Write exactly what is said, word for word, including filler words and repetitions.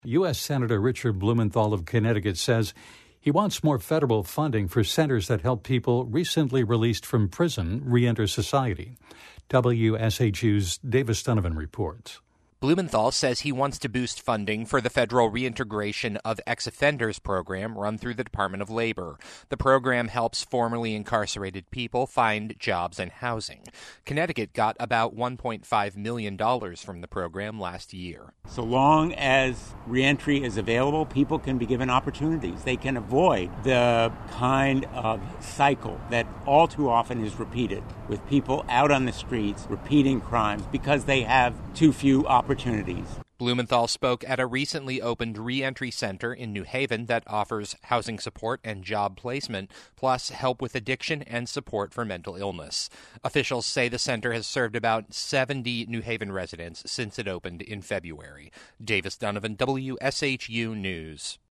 U S. Senator Richard Blumenthal of Connecticut says he wants more federal funding for centers that help people recently released from prison reenter society. W S H U's Davis Donovan reports. Blumenthal says he wants to boost funding for the federal reintegration of ex-offenders program run through the Department of Labor. The program helps formerly incarcerated people find jobs and housing. Connecticut got about one point five million dollars from the program last year. So long as reentry is available, people can be given opportunities. They can avoid the kind of cycle that all too often is repeated with people out on the streets repeating crimes because they have too few opportunities. opportunities. Blumenthal spoke at a recently opened reentry center in New Haven that offers housing support and job placement, plus help with addiction and support for mental illness. Officials say the center has served about seventy New Haven residents since it opened in February. Davis Donovan, W S H U News.